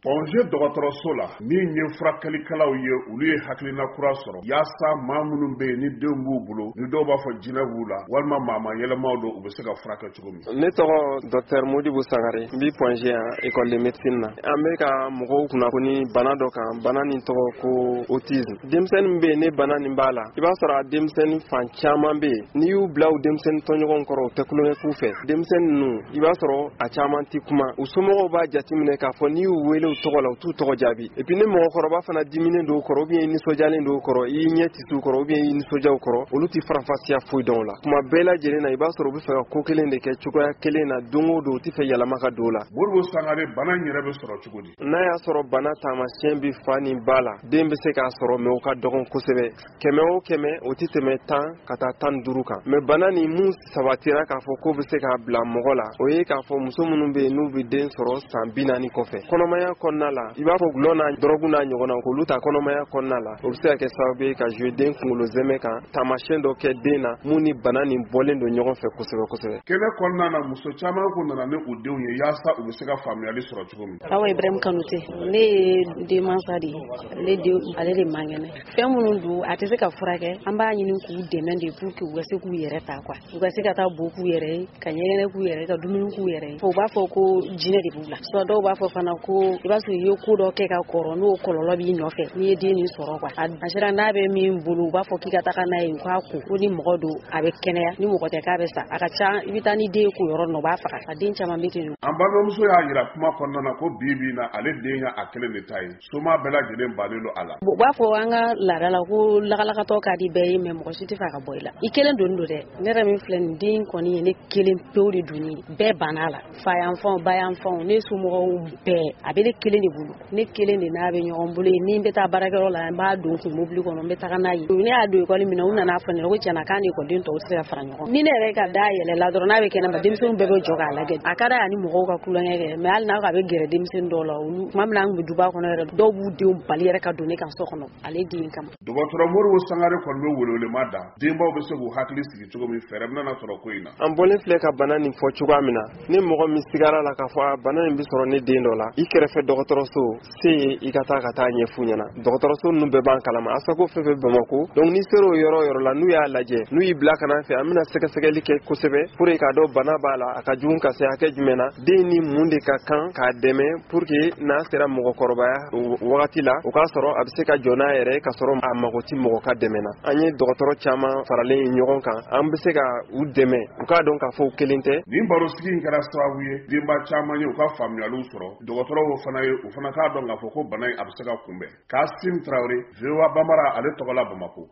Projet dɔgɔtɔrɔso la min ye furakɛlikɛlaw ye olu ye hakilina kura sɔrɔ yaasa maa minnu bɛ yen ni denw b'u bolo ni dɔw b'a fɔ jinɛ b'u la walima maama yɛlɛmaw don u bɛ se ka furakɛ cogo min. Ne tɔgɔ Dr Modibo Sangare n bɛ Point G école de médecine na. An bɛ ka mɔgɔw kunnafoni bana dɔ kan, bana nin tɔgɔ ko autisme. Denmisɛnnin bɛ yen ne bana nin b'a la. I b'a sɔrɔ a denmisɛnnin fan caman bɛ yen n'i y'u bila u denmisɛnnin tɔɲɔgɔn kɔrɔ u tɛ kulonkɛ k'u fɛ. Denmisɛnnin ninnu i b'a sɔrɔ a caman tɛ kuma. U somɔgɔw b'a jateminɛ k'a fɔ n'i y'u wele u tɔgɔ la u t'u tɔgɔ jaabi. Et puis ni mɔgɔkɔrɔba fana diminen don u kɔrɔ ou bien i nisɔndiyalen don u kɔrɔ i ɲɛ tɛ t'u kɔrɔ ou bien i nisɔndiya u kɔrɔ olu tɛ faranfasiya foyi dɔn o la. Kuma bɛɛ lajɛlen na i b'a sɔrɔ u bɛ fɛ ka ko kelen de kɛ cogoya kelen na don o don u tɛ fɛ yɛlɛma ka don o la. Modibo Sangare bana in yɛrɛ bɛ sɔrɔ cogo di? N'a y'a sɔrɔ bana taamasiyɛn bɛ fa ni ba la den bɛ se k'a sɔrɔ mais o ka dɔgɔn kosɛbɛ. Kɛmɛ o kɛmɛ o tɛ tɛmɛ 10 ka taa 15 kan. Mais bana nin mun sabatira k'a fɔ ko bɛ se k'a bila mɔgɔ la o ye k'a fɔ muso minnu bɛ yen n'u bɛ den sɔrɔ san 40 kɔfɛ. Kɔnɔmaya kɔnɔna la i b'a fɔ gulɔ n'a dɔrɔgu n'a ɲɔgɔnna k'olu ta kɔnɔmaya kɔnɔna la o bɛ se ka kɛ sababu ye ka jouer den kunkolo zɛmɛ kan taamasiyɛn dɔ kɛ den na mun ni bana nin bɔlen don ɲɔgɔn fɛ kosɛbɛ kosɛbɛ. Kɛnɛ kɔnɔna na muso caman kun nana ni u denw ye yaasa u bɛ se ka faamuyali sɔrɔ cogo min. Awa Ibrahim Kanute ne ye denmansa de ye ale den ale de man kɛnɛ fɛn minnu don a tɛ se ka furakɛ an b'a ɲini k'u dɛmɛ de pour que u ka se k'u yɛrɛ ta quoi u ka se ka taa bo k'u yɛrɛ ye ka ɲɛgɛnɛ k'u yɛrɛ ye ka dumuni k'u yɛrɛ ye u b'a fɔ ko jinɛ de b'u la soit dɔw b'a fɔ fana ko i b'a sɔrɔ i ye ko dɔ kɛ ka kɔrɔ n'o kɔlɔlɔ b'i nɔfɛ n'i ye den nin sɔrɔ quoi a sera n'a bɛ min bolo u b'a fɔ k'i ka taga n'a ye u k'a ko ni mɔgɔ don a bɛ kɛnɛya ni mɔgɔ tɛ k'a bɛ sa a ka ca i bɛ taa ni den ko yɔrɔ nɔ b'a faga a den caman bɛ ten. An balimamuso y'a jira kuma kɔnɔna na ko bi na ale den ya a kelen de ta ye soma bɛɛ lajɛlen bannen don a la. U b'a fɔ an ka laada la ko lagalakatɔ ka di bɛɛ ye mais mɔgɔ si tɛ fɛ ka bɔ i la i kelen don dɛ ne yɛrɛ min filɛ nin den kɔni ye ne kelen pewu de dun ye bɛɛ banna la fa yanfanw ba yanfanw ne somɔgɔw bɛɛ a bɛ ne kelen de bolo ne kelen de n'a bɛ ɲɔgɔn bolo ni n bɛ taa baarakɛyɔrɔ la n b'a don kun mobili kɔnɔ n bɛ taga n'a ye ne y'a don ekɔli min na u nana fɔ ne ko tiɲɛna k'an ni ekɔliden tɔw tɛ se ka fara ɲɔgɔn ni ne yɛrɛ ka da yɛlɛla dɔrɔn n'a bɛ kɛnɛma denmisɛnninw bɛɛ bɛ jɔ k'a lajɛ a ka da ni mɔgɔw ka kulonkɛ kɛ mais hali n'a ko a bɛ gɛrɛ denmisɛnnin dɔw la olu tuma min na an tun bɛ duba kɔnɔ yɛrɛ dɔw b'u denw bali yɛrɛ ka don ne kan so kɔnɔ ale den kama. Dɔgɔtɔrɔ Modibo Sangare kɔni bɛ welewelema da denbaw bɛ se k'u hakili sigi cogo min fɛrɛ bɛna sɔrɔ ko in na. An bɔlen filɛ ka bana nin fɔ cogoya min na ni mɔgɔ min sigara la k'a fɔ bana in bɛ sɔrɔ ne den dɔ la i kɛrɛfɛ dɔgɔtɔrɔso se ye i ka taa ɲɛfu ɲɛna dɔgɔtɔrɔso ninnu bɛɛ b'an kalama ASACO fɛn fɛn Bamako donc ni sera o yɔrɔ la n'u y'a lajɛ n'u y'i bila ka na fɛ an bɛna sɛgɛsɛgɛli kɛ kosɛbɛ pour que k'a dɔn bana b'a la a ka jugu ka se hakɛ jumɛn na den ni mun de ka kan k'a dɛmɛ pour que n'a sera mɔgɔkɔrɔbaya wagati la o k'a sɔrɔ a bɛ se ka jɔ n'a yɛrɛ ka sɔrɔ a mago tɛ mɔgɔ ka dɛmɛ na an ye dɔgɔtɔrɔ caman faralen ɲɔgɔn kan an bɛ se ka u dɛmɛ u k'a dɔn k'a fɔ u kelen tɛ. Nin baro sigi in kɛra sababu ye denba caman ye u ka faamuyaliw sɔrɔ dɔgɔtɔrɔw fana ye u fana k'a dɔn k'a fɔ ko bana in a bɛ se ka kunbɛn. Kasim Traoré VOA Bambara ale tɔgɔ la Bamako.